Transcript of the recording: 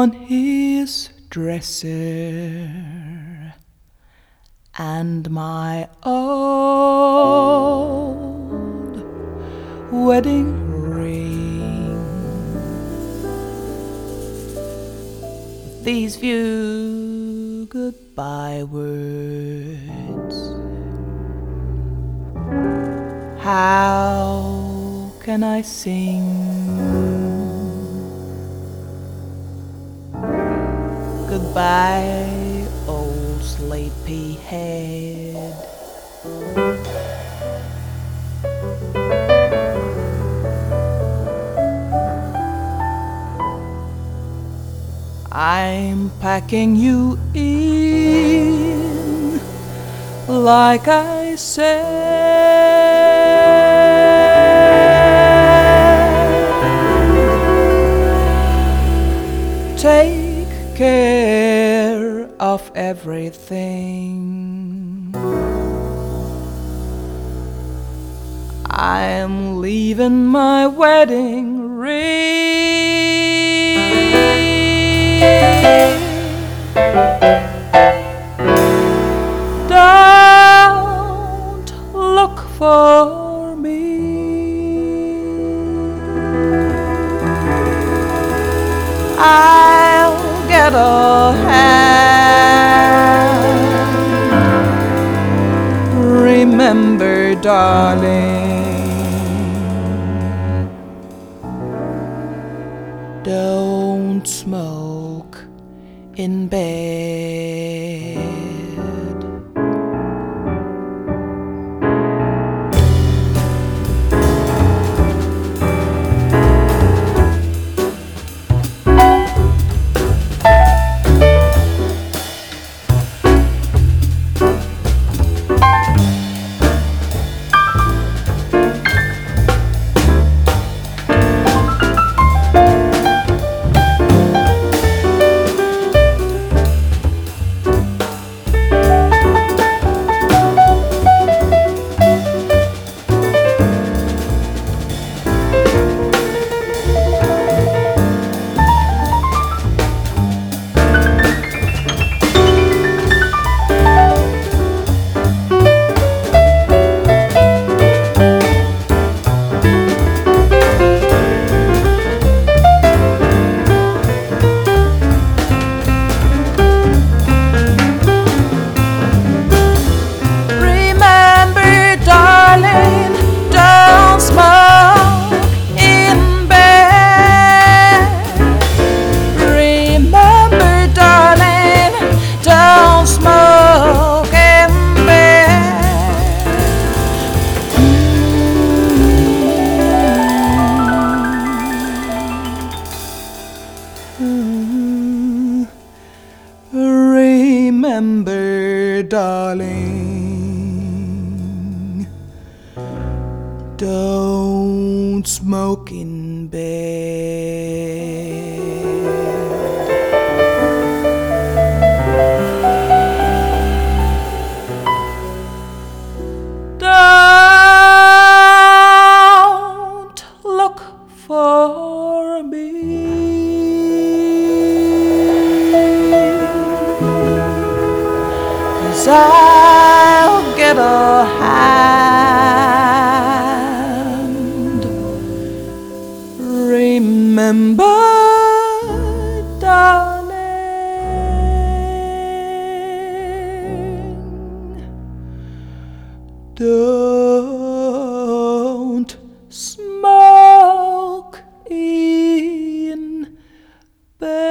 on his dresser, and my old wedding ring. With these few goodbye words, how can I sing? Goodbye, old sleepy head. I'm packing you in, like I said. Take care of everything. I'm leaving my wedding ring. Don't look for me. I'll get a hand. Remember, darling, don't smoke in bed. Remember, darling, don't smoke in bed. Don't look for me. I'll get a hand. Remember, darling, don't smoke in bed.